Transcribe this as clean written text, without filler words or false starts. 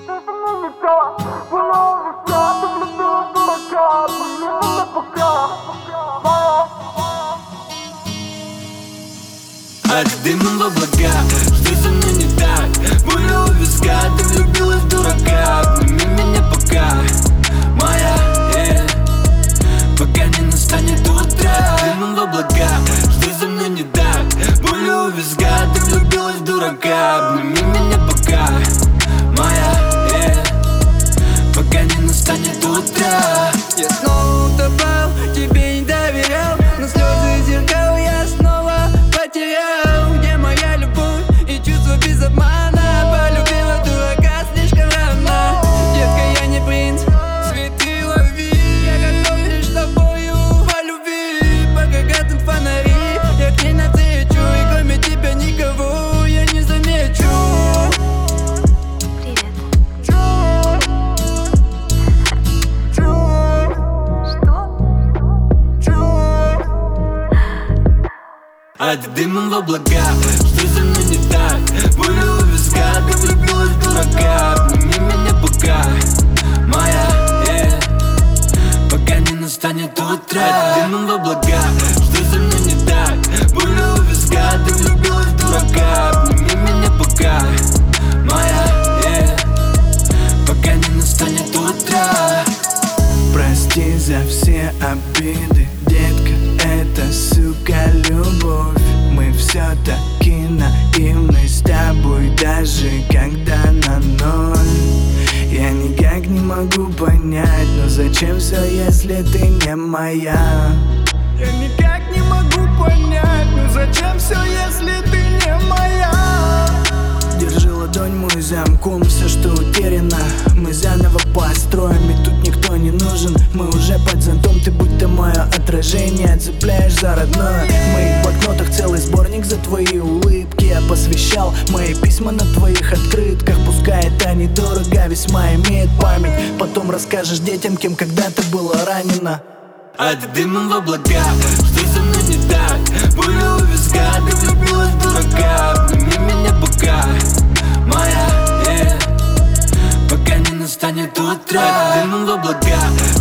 От дыма в облака, что со мной не так? Боль у виска, ты влюбилась в дурака. Обними меня пока, моя, пока не настанет утро. Дымом в облака, что со мной не так? Боль у виска, ты влюбилась в дурака. Обними меня пока, моя, пока не настанет утро. Я снова утопал, тебе не доверял, но слезы зеркал я снова потерял. Где моя любовь и чувство без обмана? Полюбила дурака слишком рано. Детка, я не принц, светила любви. Я готов лишь с тобою по любви. Пока гаснут фонари, я к ней навстречу, и кроме тебя никого я не замечу. От дыма в облака, что со мной не так? Боль у виска, ты влюбилась в дурака. Обними меня пока, моя, пока не настанет утро. От дыма в облака, что со мной не так? Боль у виска, ты влюбилась в дурака. Обними меня пока, моя, пока не настанет утро. Прости за все обиды, детка, это, сука, любовь. Мы все-таки наивны с тобой, даже когда на ноль. Я никак не могу понять, но зачем все, если ты не моя? Я никак не могу понять, ну зачем все, если ты не моя? Держи ладонь, мой замком, все, что утеряно мы заново построим, и тут никто не нужен. Мы уже под зонтом, ты будто мое отражение, цепляешь за родное. В моих блокнотах целый сборник за твои улыбки. Я посвящал мои письма на твоих открытках. Пускай это недорого, весьма имеет память. Потом расскажешь детям, кем когда-то была ранена. От дыма в облака, что со мной не так? Боль у виска, ты влюбилась в дурака. Обними меня пока, моя, пока не настанет утро. От дыма в облака,